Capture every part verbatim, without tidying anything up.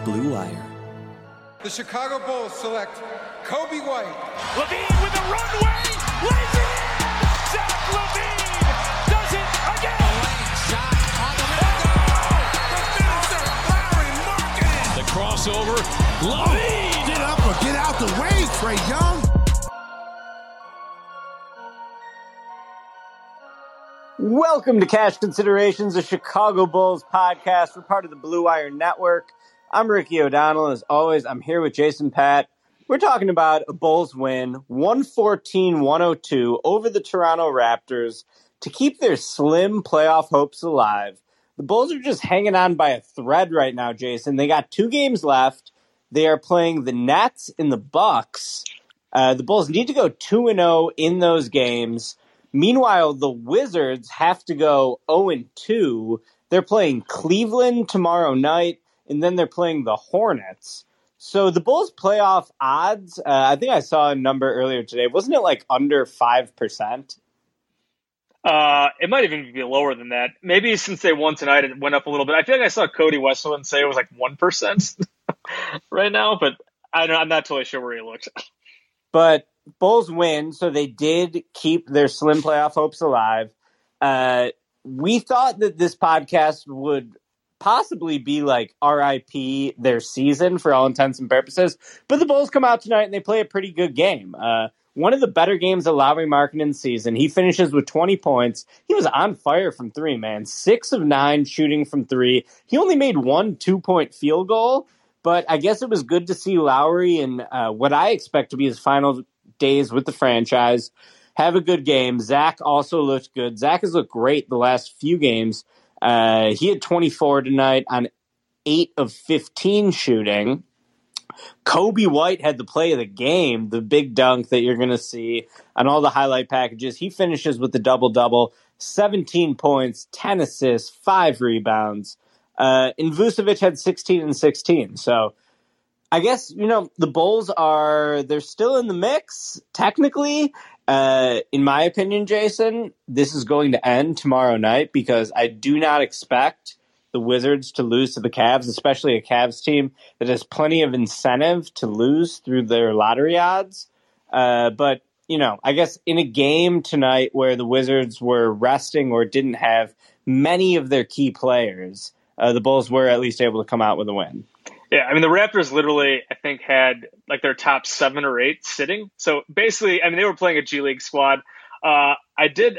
Blue Wire. The Chicago Bulls select Coby White. LaVine with a runway, lays it in! Zach LaVine does it again! A lane shot on the window! The finisher, Larry Markkinen! The crossover, LaVine! Get up or get out the way, Trae Young! Welcome to Cash Considerations, a Chicago Bulls podcast. We're part of the Blue Wire Network. I'm Ricky O'Donnell. As always, I'm here with Jason Patt. We're talking about a Bulls win, one fourteen one oh two over the Toronto Raptors to keep their slim playoff hopes alive. The Bulls are just hanging on by a thread right now, Jason. They got two games left. They are playing the Nets and the Bucks. Uh, the Bulls need to go two and oh in those games. Meanwhile, the Wizards have to go oh and two. They're playing Cleveland tomorrow night, and then they're playing the Hornets. So the Bulls' playoff odds, uh, I think I saw a number earlier today. Wasn't it like under five percent? Uh, it might even be lower than that. Maybe since they won tonight, it went up a little bit. I feel like I saw Cody Westland say it was like one percent right now, but I don't, I'm not totally sure where he looked. But Bulls win, so they did keep their slim playoff hopes alive. Uh, we thought that this podcast would possibly be like R I P their season for all intents and purposes, but the Bulls come out tonight and they play a pretty good game. Uh, one of the better games of Lauri Markkanen's season. He finishes with twenty points. He was on fire from three, man. Six of nine shooting from three. He only made one two-point field goal, but I guess it was good to see Lauri in uh, what I expect to be his final days with the franchise. Have a good game. Zach also looked good. Zach has looked great the last few games. Uh, he had twenty-four tonight on eight of fifteen shooting. Coby White had the play of the game, the big dunk that you're going to see on all the highlight packages. He finishes with the double-double, seventeen points, ten assists, five rebounds. Uh, and Vucevic had sixteen and sixteen. So I guess, you know, the Bulls are, they're still in the mix, technically. Uh, in my opinion, Jason, this is going to end tomorrow night because I do not expect the Wizards to lose to the Cavs, especially a Cavs team that has plenty of incentive to lose through their lottery odds. Uh, but, you know, I guess in a game tonight where the Wizards were resting or didn't have many of their key players, uh, the Bulls were at least able to come out with a win. Yeah, I mean, the Raptors literally, I think, had like their top seven or eight sitting. So basically, I mean, they were playing a G League squad. Uh, I did,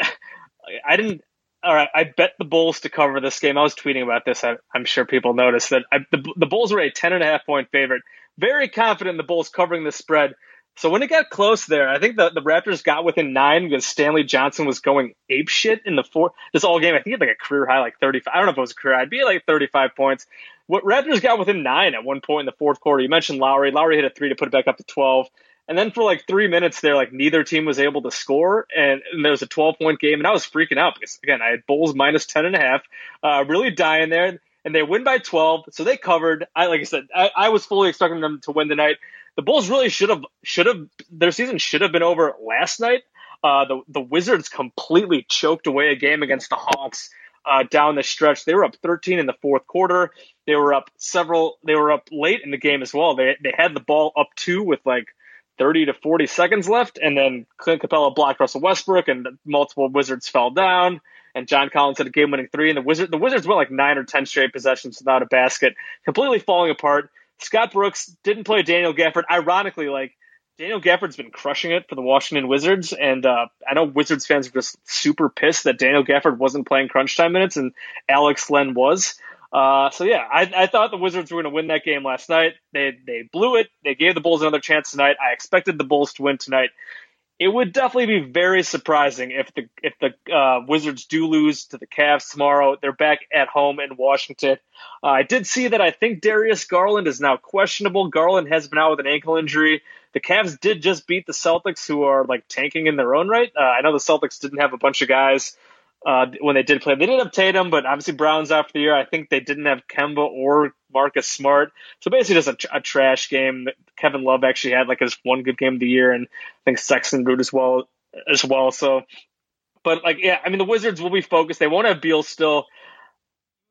I didn't, all right, I bet the Bulls to cover this game. I was tweeting about this. I, I'm sure people noticed that I, the, the Bulls were a ten and a half point favorite. Very confident in the Bulls covering the spread. So when it got close there, I think the, the Raptors got within nine because Stanley Johnson was going apeshit in the four. This all game, I think he had like a career high, like thirty-five. I don't know if it was a career high. It'd be like thirty-five points. What Raptors got within nine at one point in the fourth quarter. You mentioned Lauri. Lauri hit a three to put it back up to twelve. And then for like three minutes there, like neither team was able to score. And, and there was a twelve point game. And I was freaking out because, again, I had Bulls minus ten and a half, uh, really dying there. And they win by twelve. So they covered. I Like I said, I, I was fully expecting them to win the night. The Bulls really should have, should have, their season should have been over last night. Uh, the, the Wizards completely choked away a game against the Hawks uh, down the stretch. They were up thirteen in the fourth quarter. They were up several, they were up late in the game as well. They they had the ball up two with like thirty to forty seconds left. And then Clint Capella blocked Russell Westbrook and multiple Wizards fell down. And John Collins had a game-winning three. And the Wizard, the Wizards went like nine or ten straight possessions without a basket, completely falling apart. Scott Brooks didn't play Daniel Gafford. Ironically, like Daniel Gafford's been crushing it for the Washington Wizards, and uh, I know Wizards fans are just super pissed that Daniel Gafford wasn't playing crunch time minutes and Alex Len was. Uh, so yeah, I, I thought the Wizards were going to win that game last night. They they blew it. They gave the Bulls another chance tonight. I expected the Bulls to win tonight. It would definitely be very surprising if the if the uh, Wizards do lose to the Cavs tomorrow. They're back at home in Washington. Uh, I did see that I think Darius Garland is now questionable. Garland has been out with an ankle injury. The Cavs did just beat the Celtics, who are like tanking in their own right. Uh, I know the Celtics didn't have a bunch of guys uh, when they did play. They didn't have Tatum, but obviously Brown's out for the year. I think they didn't have Kemba or Marcus Smart. So basically just a, a trash game. Kevin Love actually had like his one good game of the year, and I think Sexton did as well as well. So, but like, yeah, I mean, the Wizards will be focused. They won't have Beal still. You would have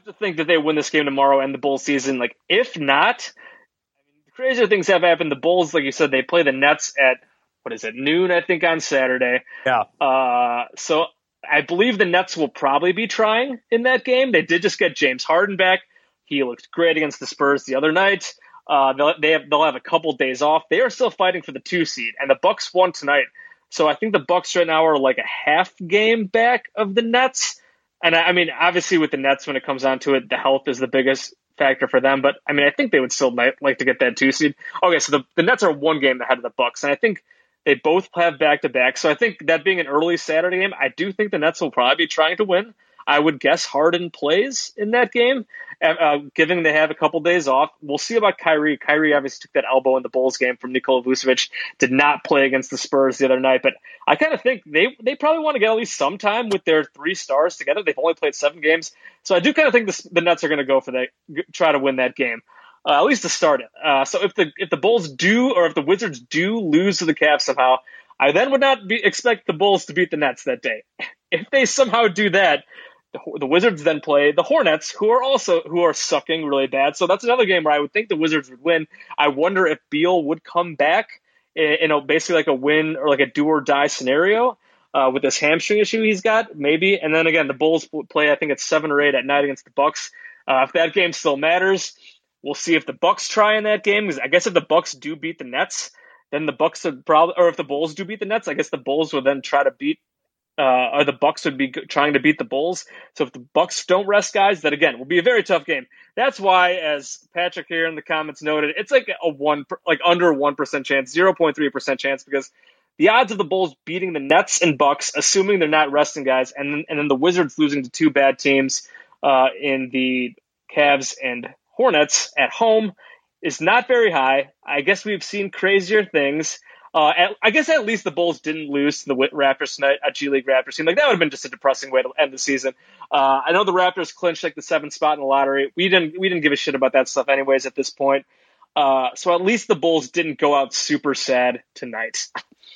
to think that they win this game tomorrow and the Bulls season. Like, if not, I mean, crazier things have happened. The Bulls, like you said, they play the Nets at, what is it, noon, I think, on Saturday. Yeah. Uh, so I believe the Nets will probably be trying in that game. They did just get James Harden back. He looked great against the Spurs the other night. Uh, they'll, they have, they'll have a couple days off. They are still fighting for the two seed, and the Bucks won tonight. So I think the Bucks right now are like a half game back of the Nets. And I, I mean, obviously with the Nets, when it comes down to it, the health is the biggest factor for them. But I mean, I think they would still like, like to get that two seed. Okay, so the, the Nets are one game ahead of the Bucks, and I think they both have back to back. So I think that being an early Saturday game, I do think the Nets will probably be trying to win. I would guess Harden plays in that game, uh, given they have a couple days off. We'll see about Kyrie. Kyrie obviously took that elbow in the Bulls game from Nikola Vucevic, did not play against the Spurs the other night. But I kind of think they, they probably want to get at least some time with their three stars together. They've only played seven games. So I do kind of think this, the Nets are going to go for that, try to win that game, uh, at least to start it. Uh, so if the if the Bulls do, or if the Wizards do lose to the Cavs somehow, I then would not be, expect the Bulls to beat the Nets that day. If they somehow do that, the Wizards then play the Hornets, who are also who are sucking really bad. So that's another game where I would think the Wizards would win. I wonder if Beal would come back in, in a, basically like a win or like a do or die scenario uh, with this hamstring issue he's got, maybe. And then again, the Bulls play, I think it's seven or eight at night against the Bucks. Uh, if that game still matters, we'll see if the Bucks try in that game. Because I guess if the Bucks do beat the Nets, then the Bucks would probably, or if the Bulls do beat the Nets, I guess the Bulls would then try to beat. Uh, or the Bucks would be trying to beat the Bulls. So if the Bucks don't rest guys, that again will be a very tough game. That's why, as Patrick here in the comments noted, it's like a one, like under one percent chance, zero point three percent chance, because the odds of the Bulls beating the Nets and Bucks, assuming they're not resting guys, and then, and then the Wizards losing to two bad teams uh, in the Cavs and Hornets at home, is not very high. I guess we've seen crazier things. Uh, at, I guess at least the Bulls didn't lose to the Raptors tonight, a G League Raptors team. Like, that would have been just a depressing way to end the season. Uh, I know the Raptors clinched like the seventh spot in the lottery. We didn't we didn't give a shit about that stuff anyways at this point. Uh, so at least the Bulls didn't go out super sad tonight.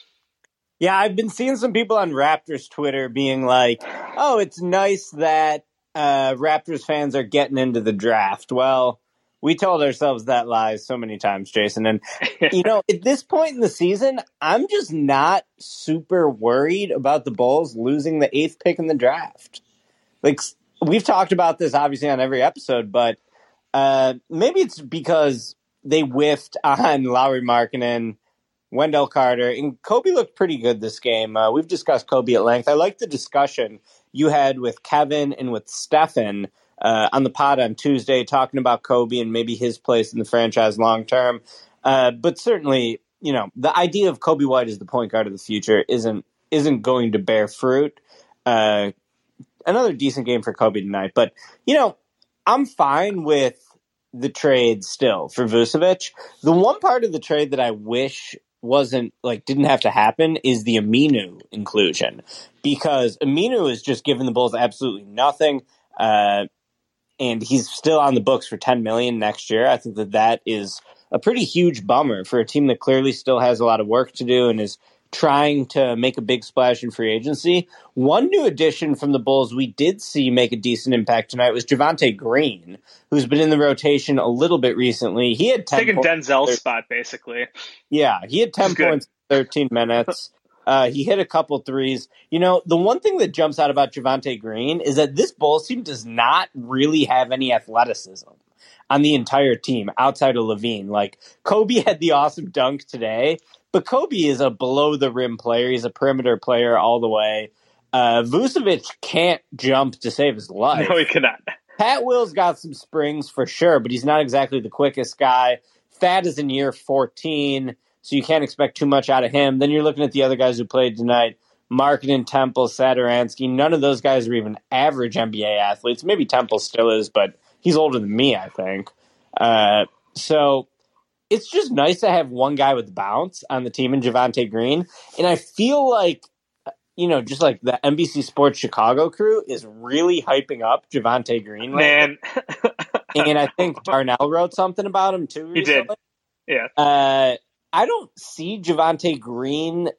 Yeah, I've been seeing some people on Raptors Twitter being like, "Oh, it's nice that uh, Raptors fans are getting into the draft." Well, we told ourselves that lie so many times, Jason. And, you know, at this point in the season, I'm just not super worried about the Bulls losing the eighth pick in the draft. Like, we've talked about this, obviously, on every episode, but uh, maybe it's because they whiffed on Lauri Markkanen, Wendell Carter, and Kobe looked pretty good this game. Uh, we've discussed Kobe at length. I like the discussion you had with Kevin and with Stefan Uh, on the pod on Tuesday, talking about Kobe and maybe his place in the franchise long term. Uh, but certainly, you know, the idea of Kobe White as the point guard of the future isn't isn't going to bear fruit. Uh, another decent game for Kobe tonight. But, you know, I'm fine with the trade still for Vucevic. The one part of the trade that I wish wasn't like didn't have to happen is the Aminu inclusion, because Aminu has just given the Bulls absolutely nothing. Uh, And he's still on the books for ten million dollars next year. I think that that is a pretty huge bummer for a team that clearly still has a lot of work to do and is trying to make a big splash in free agency. One new addition from the Bulls we did see make a decent impact tonight was Javonte Green, who's been in the rotation a little bit recently. He had ten taking points. Denzel's spot, basically. Yeah, he had ten points in thirteen minutes. Uh, he hit a couple threes. You know, the one thing that jumps out about Javonte Green is that this Bulls team does not really have any athleticism on the entire team outside of Levine. Like, Kobe had the awesome dunk today, but Kobe is a below-the-rim player. He's a perimeter player all the way. Uh, Vucevic can't jump to save his life. No, he cannot. Pat Will's got some springs for sure, but he's not exactly the quickest guy. Thad is in year fourteen. So you can't expect too much out of him. Then you're looking at the other guys who played tonight, Markkanen, Temple, Satoransky. None of those guys are even average N B A athletes. Maybe Temple still is, but he's older than me, I think. Uh, so it's just nice to have one guy with bounce on the team in Javonte Green. And I feel like, you know, just like the N B C Sports Chicago crew is really hyping up Javonte Green. Man. And I think Darnell wrote something about him too recently. He did. Yeah. Uh, I don't see Javonte Green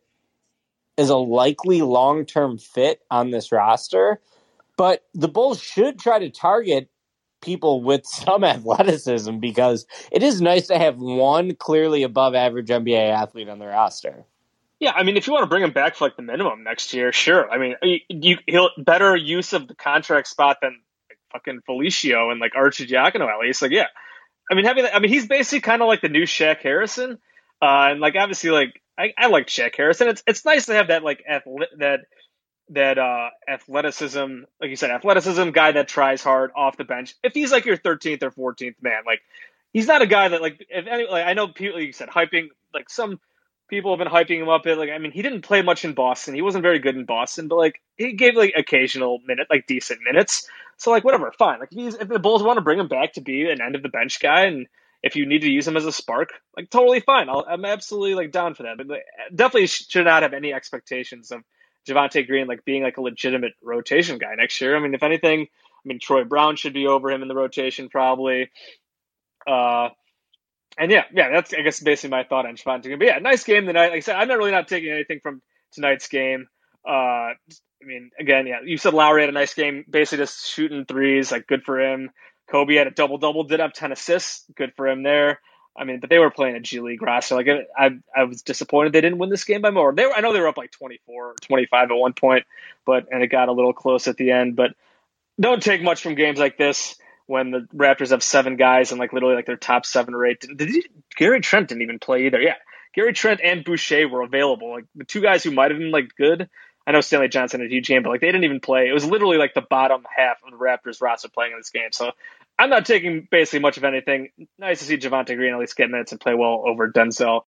as a likely long-term fit on this roster, but the Bulls should try to target people with some athleticism, because it is nice to have one clearly above average N B A athlete on the roster. Yeah, I mean, if you want to bring him back for like the minimum next year, sure. I mean, you, he'll better use of the contract spot than like, fucking Felicio and like Arcidiacono at least. Like, yeah, I mean, having I mean, he's basically kind of like the new Shaq Harrison, uh, and like obviously, like I, I like Shaq Harrison. It's it's nice to have that like athle- that. that uh, athleticism, like you said, athleticism guy that tries hard off the bench. If he's like your thirteenth or fourteenth man, like he's not a guy that like, if any, like I know people, like you said, hyping, like some people have been hyping him up. Like, I mean, he didn't play much in Boston. He wasn't very good in Boston, but like he gave like occasional minute, like decent minutes. So like, whatever, fine. Like he's, if the Bulls want to bring him back to be an end of the bench guy, and if you need to use him as a spark, like totally fine. I'll, I'm absolutely like down for that, but like, definitely should not have any expectations of Javonte Green like being like a legitimate rotation guy next year. I mean, if anything, I mean Troy Brown should be over him in the rotation probably. Uh, and yeah, yeah, that's I guess basically my thought on Javonte Green. But yeah, nice game tonight. Like I said, I'm not really not taking anything from tonight's game. Uh, I mean, again, yeah, you said Lowry had a nice game, basically just shooting threes, like good for him. Kobe had a double double, did have ten assists, good for him there. I mean, but they were playing a G League roster. Like I, I was disappointed they didn't win this game by more. They were, I know they were up like twenty-four or twenty-five at one point, but and it got a little close at the end. But don't take much from games like this when the Raptors have seven guys and like literally like their top seven or eight. Did, did he, Gary Trent didn't even play either. Yeah, Gary Trent and Boucher were available. Like the two guys who might have been like good. I know Stanley Johnson had a huge game, but like they didn't even play. It was literally like the bottom half of the Raptors roster playing in this game. So I'm not taking basically much of anything. Nice to see Javonte Green at least get minutes and play well over Denzel.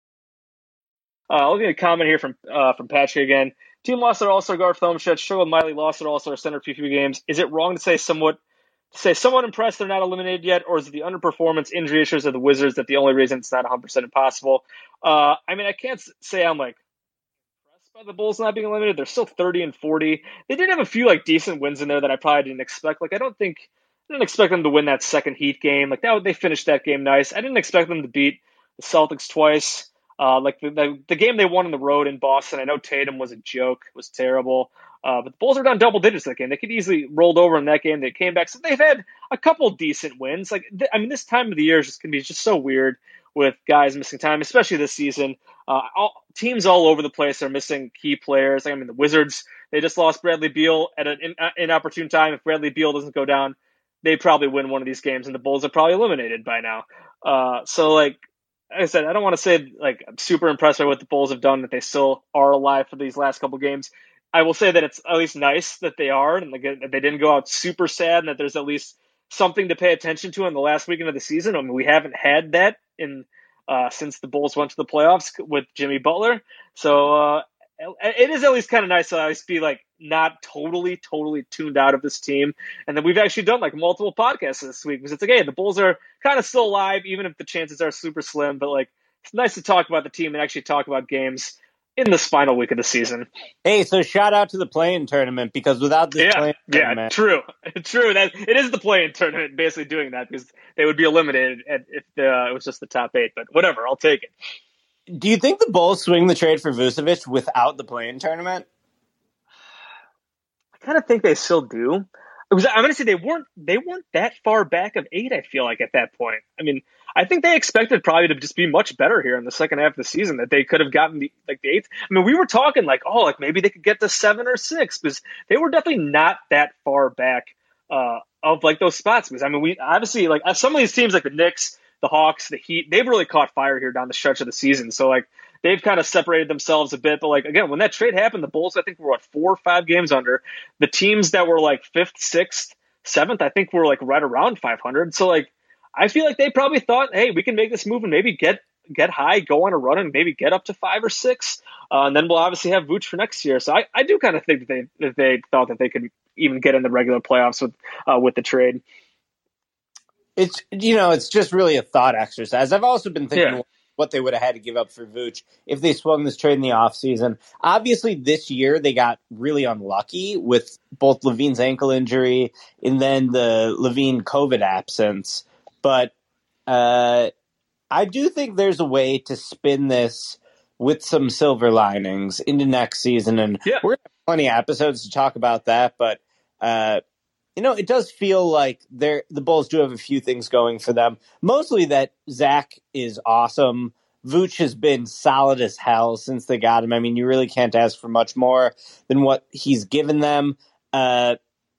Uh, looking at a comment here from uh, from Patrick again. Team lost their all-star guard for Thomshed. Struggled Miley lost their all-star center for a few games. Is it wrong to say somewhat to say somewhat impressed they're not eliminated yet, or is it the underperformance, injury issues of the Wizards that the only reason it's not one hundred percent impossible? Uh, I mean, I can't say I'm like impressed by the Bulls not being eliminated. They're still thirty and forty. They did have a few like decent wins in there that I probably didn't expect. Like I don't think I didn't expect them to win that second Heat game. Like that, they finished that game nice. I didn't expect them to beat the Celtics twice. Uh, like the, the the game they won on the road in Boston. I know Tatum was a joke, was terrible. Uh, but the Bulls were down double digits that game. They could easily rolled over in that game. They came back, so they've had a couple decent wins. Like th- I mean, this time of the year is just gonna be just so weird with guys missing time, especially this season. Uh, all, teams all over the place are missing key players. Like, I mean, the Wizards, they just lost Bradley Beal at an in, uh, inopportune time. If Bradley Beal doesn't go down, they probably win one of these games, and the Bulls are probably eliminated by now. Uh, so, like, like I said, I don't want to say, like, I'm super impressed by what the Bulls have done, that they still are alive for these last couple games. I will say that it's at least nice that they are, and like, that they didn't go out super sad, and that there's at least something to pay attention to in the last weekend of the season. I mean, we haven't had that in uh, since the Bulls went to the playoffs with Jimmy Butler. So uh, it is at least kind of nice to at least be like not totally, totally tuned out of this team. And then we've actually done like multiple podcasts this week because it's like, hey, the Bulls are kind of still alive, even if the chances are super slim. But like, it's nice to talk about the team and actually talk about games in this final week of the season. Hey, so shout out to the play-in tournament, because without this yeah, play-in yeah, tournament, true, true. That it is the play-in tournament basically doing that, because they would be eliminated if the, it was just the top eight. But whatever, I'll take it. do you think the Bulls swing the trade for Vucevic without the play-in tournament? I kind of think they still do. Because I'm going to say they weren't they weren't that far back of eight, I feel like, at that point. I mean, I think they expected probably to just be much better here in the second half of the season, that they could have gotten the, like the eighth. I mean, we were talking like, oh, like maybe they could get to seven or six, because they were definitely not that far back uh, of like those spots. Because I mean, we obviously like some of these teams like the Knicks, the Hawks, the Heat, they've really caught fire here down the stretch of the season. So like they've kind of separated themselves a bit. But like, again, when that trade happened, the Bulls, I think were what, four or five games under. The teams that were like fifth, sixth, seventh, I think were like right around five hundred. So like, I feel like they probably thought, hey, we can make this move and maybe get get high, go on a run, and maybe get up to five or six. Uh, and then we'll obviously have Vooch for next year. So I, I do kind of think that they that they thought that they could even get in the regular playoffs with uh, with the trade. It's, you know, it's just really a thought exercise. I've also been thinking Yeah. what they would have had to give up for Vooch if they swung this trade in the offseason. Obviously, this year they got really unlucky with both Levine's ankle injury and then the Levine COVID absence. But uh, I do think there's a way to spin this with some silver linings into next season. And Yeah. we're going to have plenty of episodes to talk about that. But uh, you know, it does feel like they're, the Bulls do have a few things going for them. Mostly that Zach is awesome. Vooch has been solid as hell since they got him. I mean, you really can't ask for much more than what he's given them. Uh,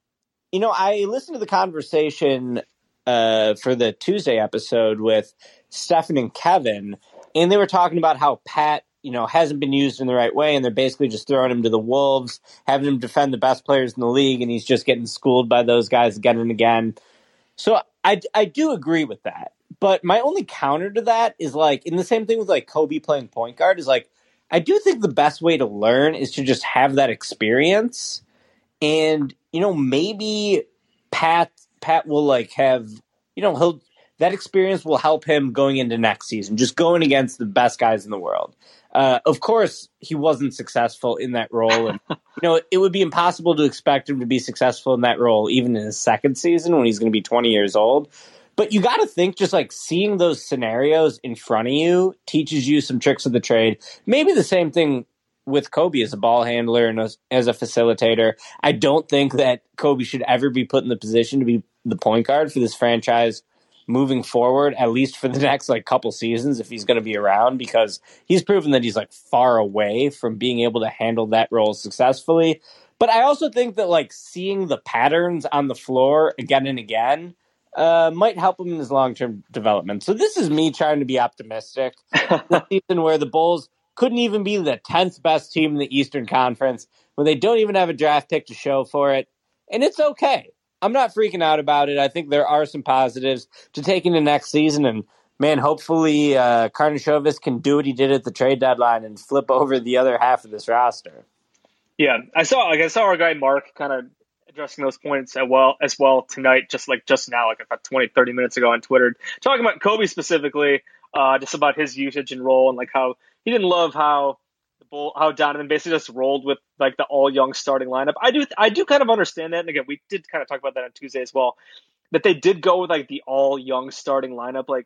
you know, I listened to the conversation uh, for the Tuesday episode with Stefan and Kevin, and they were talking about how Pat, you know, hasn't been used in the right way, and they're basically just throwing him to the wolves, having him defend the best players in the league, and he's just getting schooled by those guys again and again. So I, I do agree with that. But my only counter to that is, like, in the same thing with, like, Kobe playing point guard, is, like, I do think the best way to learn is to just have that experience. And, you know, maybe Pat Pat will, like, have, you know, he'll that experience will help him going into next season, just going against the best guys in the world. Uh, of course, he wasn't successful in that role. And, you know, it would be impossible to expect him to be successful in that role, even in his second season when he's going to be twenty years old. But you got to think, just like seeing those scenarios in front of you teaches you some tricks of the trade. Maybe the same thing with Kobe as a ball handler and as, as a facilitator. I don't think that Kobe should ever be put in the position to be the point guard for this franchise moving forward, at least for the next like couple seasons, if he's going to be around, because he's proven that he's like far away from being able to handle that role successfully. But I also think that like seeing the patterns on the floor again and again uh, might help him in his long-term development. So this is me trying to be optimistic. The season where the Bulls couldn't even be the tenth best team in the Eastern Conference, when they don't even have a draft pick to show for it. And it's okay. I'm not freaking out about it. I think there are some positives to take into next season. And, man, hopefully uh, Karnisovas can do what he did at the trade deadline and flip over the other half of this roster. Yeah, I saw like I saw our guy Mark kind of addressing those points as well as well tonight, just like just now, like about twenty, thirty minutes ago on Twitter, talking about Kobe specifically, uh, just about his usage and role, and like how he didn't love how the Bull, how Donovan basically just rolled with like the all young starting lineup. I do I do kind of understand that, and again, we did kind of talk about that on Tuesday as well, that they did go with like the all young starting lineup. Like,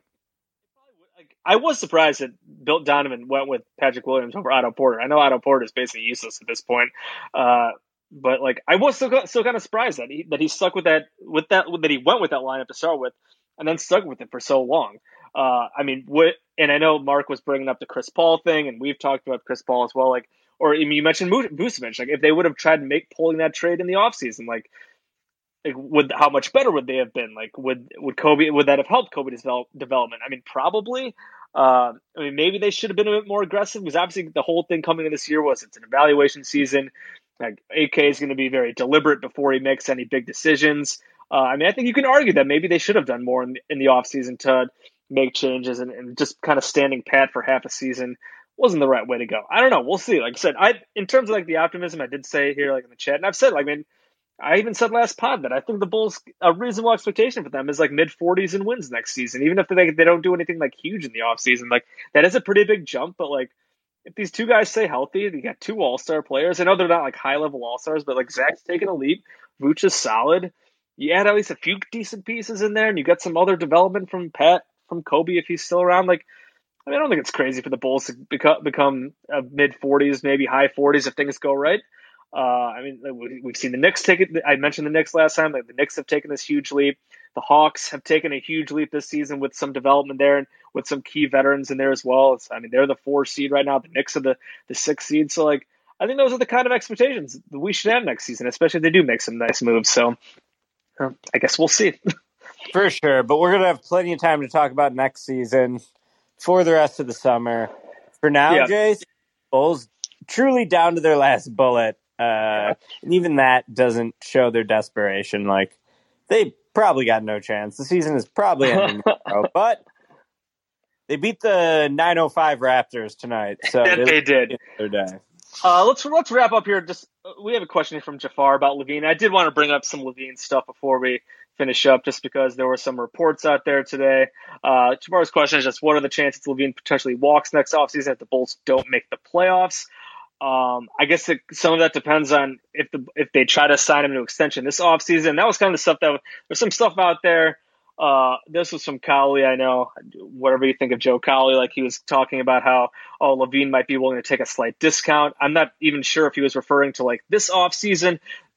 like I was surprised that Bill Donovan went with Patrick Williams over Otto Porter. I know Otto Porter is basically useless at this point. Uh, But like, I was still still kind of surprised that he that he stuck with that with that that he went with that lineup to start with, and then stuck with it for so long. Uh, I mean, what? And I know Mark was bringing up the Chris Paul thing, and we've talked about Chris Paul as well. Like, or I mean, you mentioned Vucevic. Like, if they would have tried to make pulling that trade in the offseason, like, like would how much better would they have been? Like, would would Kobe would that have helped Kobe's develop, development? I mean, probably. Uh, I mean, maybe they should have been a bit more aggressive, because obviously the whole thing coming in this year was it's an evaluation season. Like, A K is going to be very deliberate before he makes any big decisions. Uh, I mean, I think you can argue that maybe they should have done more in, in the offseason to make changes, and, and just kind of standing pat for half a season wasn't the right way to go. I don't know. We'll see. Like I said, I in terms of like the optimism, I did say here like in the chat, and I've said, like, I mean, I even said last pod that I think the Bulls, a reasonable expectation for them is like mid forties and wins next season, even if they they don't do anything like huge in the offseason. Like, that is a pretty big jump, but like, if these two guys stay healthy, you got two all-star players. I know they're not like high-level all-stars, but like Zach's taking a leap. Vooch is solid. You add at least a few decent pieces in there, and you got some other development from Pat, from Kobe if he's still around. Like, I mean, I don't think it's crazy for the Bulls to become, become a mid-forties, maybe high forties if things go right. Uh, I mean, we've seen the Knicks take it. I mentioned the Knicks last time. Like, the Knicks have taken this huge leap. The Hawks have taken a huge leap this season with some development there and with some key veterans in there as well. It's, I mean, they're the four seed right now. The Knicks are the, the six seed. So, like, I think those are the kind of expectations that we should have next season, especially if they do make some nice moves. So, uh, I guess we'll see. For sure. But we're going to have plenty of time to talk about next season for the rest of the summer. For now, yeah. Jace, Bulls truly down to their last bullet. Uh, and even that doesn't show their desperation. Like, they probably got no chance. The season is probably ending tomorrow, but they beat the nine oh five Raptors tonight. So they, they did. Their day. Uh, let's let's wrap up here. Just we have a question from Jafar about LaVine. I did want to bring up some LaVine stuff before we finish up, just because there were some reports out there today. Uh, Jafar's question is just, what are the chances LaVine potentially walks next offseason if the Bulls don't make the playoffs? Um, I guess it, some of that depends on if the if they try to sign him to extension this offseason. That was kind of the stuff that there's some stuff out there. Uh, this was from Cowley. I know, whatever you think of Joe Cowley, like he was talking about how, oh, LaVine might be willing to take a slight discount. I'm not even sure if he was referring to like this offseason.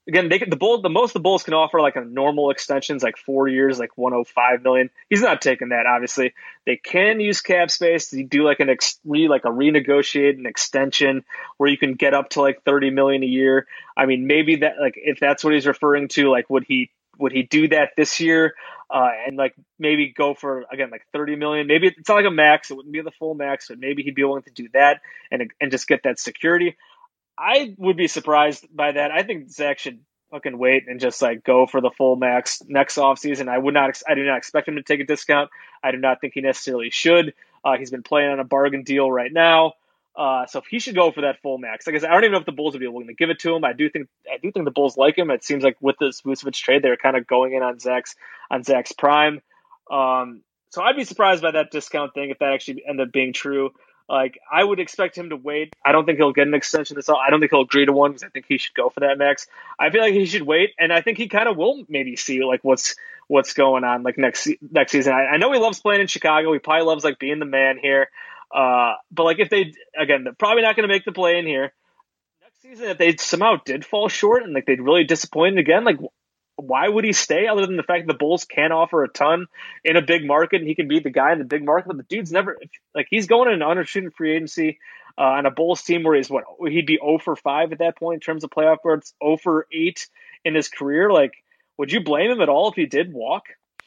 again, they could, the Bulls, the most the Bulls can offer like a normal extensions, like four years, like one hundred five million. He's not taking that. Obviously, they can use cap space to do like an ex, re, like a renegotiate an extension where you can get up to like thirty million a year. I mean, maybe that like if that's what he's referring to, like would he would he do that this year? Uh, and like maybe go for again like thirty million. Maybe it's not like a max; it wouldn't be the full max, but maybe he'd be willing to do that and and just get that security. I would be surprised by that. I think Zach should fucking wait and just like go for the full max next offseason. I would not. I do not expect him to take a discount. I do not think he necessarily should. Uh, he's been playing on a bargain deal right now. Uh, so he should go for that full max. Like I said, I don't even know if the Bulls would be willing to give it to him. I do think I do think the Bulls like him. It seems like with this Vucevic trade, they're kind of going in on Zach's on Zach's prime. Um, so I'd be surprised by that discount thing if that actually ended up being true. Like I would expect him to wait. I don't think he'll get an extension this all. I don't think he'll agree to one because I think he should go for that max. I feel like he should wait, and I think he kind of will maybe see like what's what's going on like next next season. I, I know he loves playing in Chicago. He probably loves like being the man here. Uh, but like if they again, they're probably not going to make the play in here next season. If they somehow did fall short and like they'd really disappointed again, like why would he stay other than the fact that the Bulls can offer a ton in a big market and he can be the guy in the big market? But the dude's never like he's going in an unrestricted free agency uh, on a Bulls team where he's what he'd be zero for five at that point in terms of playoff berths, zero for eight in his career. Like, would you blame him at all if he did walk?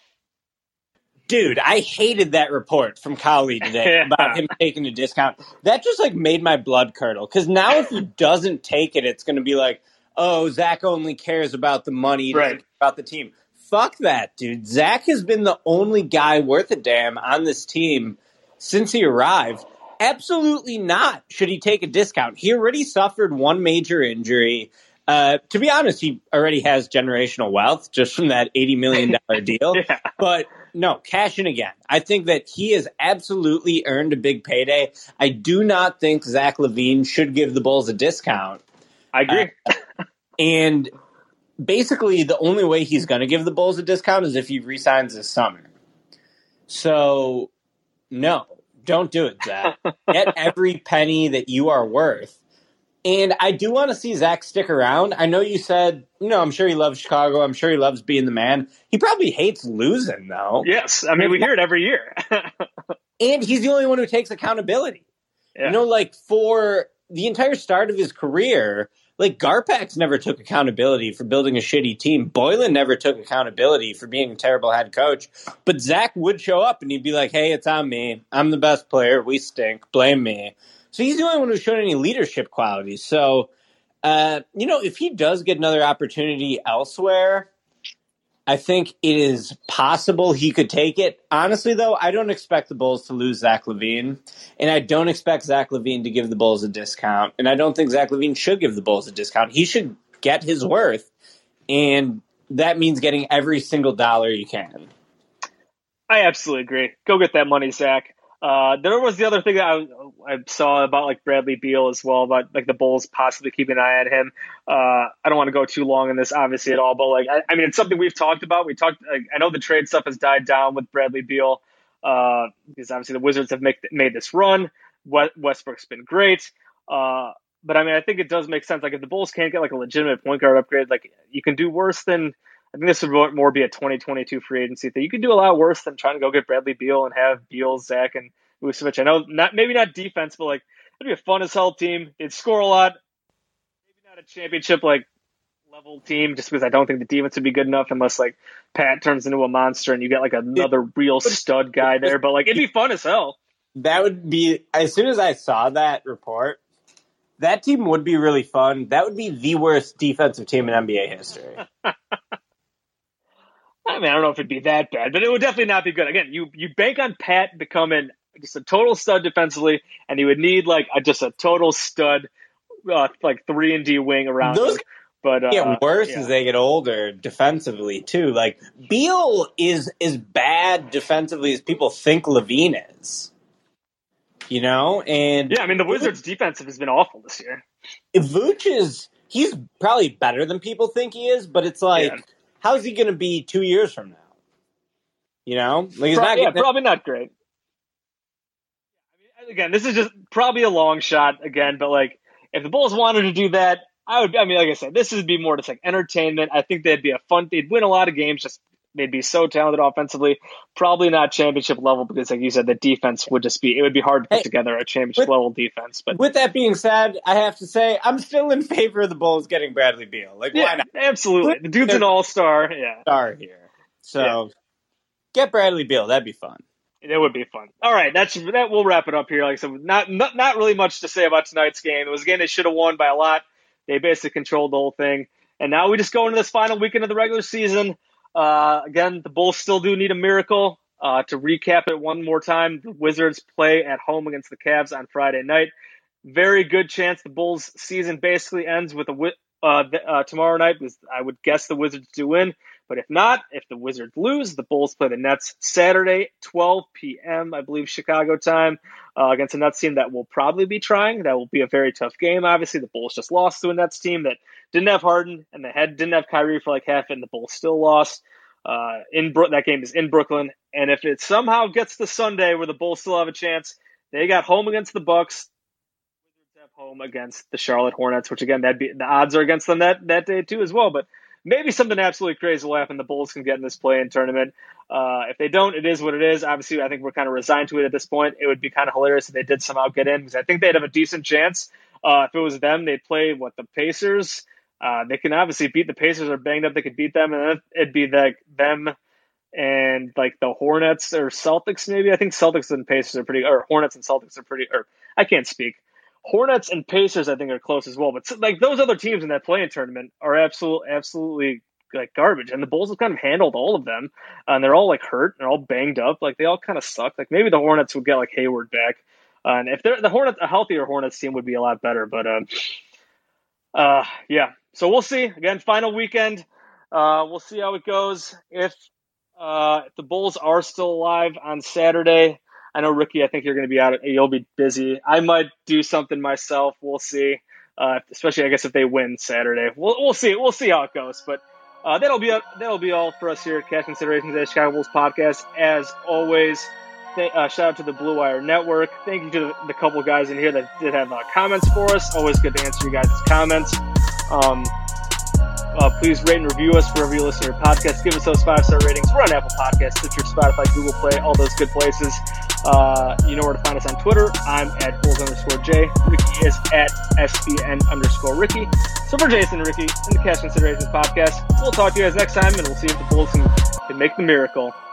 Dude, I hated that report from Cowley today Yeah. about him taking a discount. That just like made my blood curdle. Because now if he doesn't take it, it's going to be like, oh, Zach only cares about the money, he doesn't Right. care about the team. Fuck that, dude. Zach has been the only guy worth a damn on this team since he arrived. Absolutely not should he take a discount. He already suffered one major injury. Uh, to be honest, he already has generational wealth just from that eighty million dollars deal. Yeah. But no, cash in again. I think that he has absolutely earned a big payday. I do not think Zach LaVine should give the Bulls a discount. I agree. Uh, and basically, the only way he's going to give the Bulls a discount is if he re-signs this summer. So, no, don't do it, Zach. Get every penny that you are worth. And I do want to see Zach stick around. I know you said, you know, I'm sure he loves Chicago. I'm sure he loves being the man. He probably hates losing, though. Yes. I mean, we hear it every year. And he's the only one who takes accountability. Yeah. You know, like for the entire start of his career, like Garpax never took accountability for building a shitty team. Boylan never took accountability for being a terrible head coach. But Zach would show up and he'd be like, hey, it's on me. I'm the best player. We stink. Blame me. So he's the only one who's shown any leadership qualities. So, uh, you know, if he does get another opportunity elsewhere, I think it is possible he could take it. Honestly, though, I don't expect the Bulls to lose Zach LaVine, and I don't expect Zach LaVine to give the Bulls a discount, and I don't think Zach LaVine should give the Bulls a discount. He should get his worth, and that means getting every single dollar you can. I absolutely agree. Go get that money, Zach. Uh, there was the other thing that I, I saw about like Bradley Beal as well, about like the Bulls possibly keeping an eye on him. Uh, I don't want to go too long in this, obviously, at all, but like I, I mean, it's something we've talked about. We talked. Like, I know the trade stuff has died down with Bradley Beal uh, because obviously the Wizards have make, made this run. Westbrook's been great, uh, but I mean, I think it does make sense. Like if the Bulls can't get like a legitimate point guard upgrade, like you can do worse than. I think this would more be a twenty twenty-two free agency thing. You could do a lot worse than trying to go get Bradley Beal and have Beal, Zach, and Vucevic. I know not maybe not defense, but like it'd be a fun as hell team. It'd score a lot. Maybe not a championship like level team, just because I don't think the defense would be good enough unless like Pat turns into a monster and you get like another real stud guy there. But like it'd be fun as hell. That would be as soon as I saw that report. That team would be really fun. That would be the worst defensive team in N B A history. I mean, I don't know if it'd be that bad, but it would definitely not be good. Again, you you bank on Pat becoming just a total stud defensively, and he would need like a, just a total stud, uh, like three and D wing around Those him. But uh, get worse yeah. as they get older defensively too. Like Beal is as bad defensively as people think LaVine is. You know, and yeah, I mean the Wizards' defensive has been awful this year. Vooch is he's probably better than people think he is, but it's like. Yeah. How's he going to be two years from now? You know, like he's Pro- not. Yeah, getting probably not great. I mean, again, this is just probably a long shot again, but like if the Bulls wanted to do that, I would. I mean, like I said, this would be more just like entertainment. I think they'd be a fun. They'd win a lot of games. Just they'd be so talented offensively. Probably not championship level because, like you said, the defense would just be. It would be hard to put hey, together a championship with, level defense. But with that being said, I have to say I'm still in favor of the Bulls getting Bradley Beal. Like, yeah, why not? Absolutely, the dude's an all-star. Yeah, star here. So yeah. Get Bradley Beal. That'd be fun. It would be fun. All right, that's that. We'll wrap it up here. Like I said, not not, not really much to say about tonight's game. It was a game they should have won by a lot. They basically controlled the whole thing. And now we just go into this final weekend of the regular season. Uh, again, the Bulls still do need a miracle. Uh, to recap it one more time, the Wizards play at home against the Cavs on Friday night. Very good chance the Bulls' season basically ends with a uh, uh, tomorrow night, because I would guess the Wizards do win. But if not, if the Wizards lose, the Bulls play the Nets Saturday, twelve p.m., I believe, Chicago time, uh, against a Nets team that will probably be trying. That will be a very tough game. Obviously, the Bulls just lost to a Nets team that didn't have Harden, and they had, didn't have Kyrie for like half it, and the Bulls still lost. Uh, in Bro- That game is in Brooklyn. And if it somehow gets to Sunday where the Bulls still have a chance, they got home against the Bucks. Wizards have home against the Charlotte Hornets, which, again, that'd be, the odds are against them that, that day too as well. But maybe something absolutely crazy will happen. The Bulls can get in this play-in tournament. Uh, if they don't, it is what it is. Obviously, I think we're kind of resigned to it at this point. It would be kind of hilarious if they did somehow get in, because I think they'd have a decent chance. Uh, if it was them, they'd play, what, the Pacers? Uh, they can obviously beat the Pacers. Are banged up. They could beat them, and then it'd be like them and like the Hornets or Celtics maybe. I think Celtics and Pacers are pretty, or Hornets and Celtics are pretty, or I can't speak. Hornets and Pacers, I think, are close as well. But like those other teams in that play-in tournament are absolutely, absolutely like garbage. And the Bulls have kind of handled all of them, and they're all like hurt, and they're all banged up. Like they all kind of suck. Like maybe the Hornets would get like Hayward back, uh, and if they're the Hornets, a healthier Hornets team would be a lot better. But uh, uh, yeah. So we'll see. Again, final weekend. Uh, we'll see how it goes. If uh, if the Bulls are still alive on Saturday. I know, Ricky, I think you're going to be out. You'll be busy. I might do something myself. We'll see. Uh, especially, I guess, if they win Saturday. We'll we'll see. We'll see how it goes. But uh, that'll be that'll be all for us here at Cash Considerations, the Chicago Bulls podcast. As always, th- uh, shout out to the Blue Wire Network. Thank you to the, the couple guys in here that did have uh, comments for us. Always good to answer you guys' comments. Um, Uh, please rate and review us wherever you listen to your podcast. Give us those five-star ratings. We're on Apple Podcasts, Stitcher, Spotify, Google Play, all those good places. Uh, you know where to find us on Twitter. I'm at Bulls underscore J. Ricky is at S B N underscore Ricky. So for Jason and Ricky and the Cash Considerations podcast, we'll talk to you guys next time, and we'll see if the Bulls can, can make the miracle.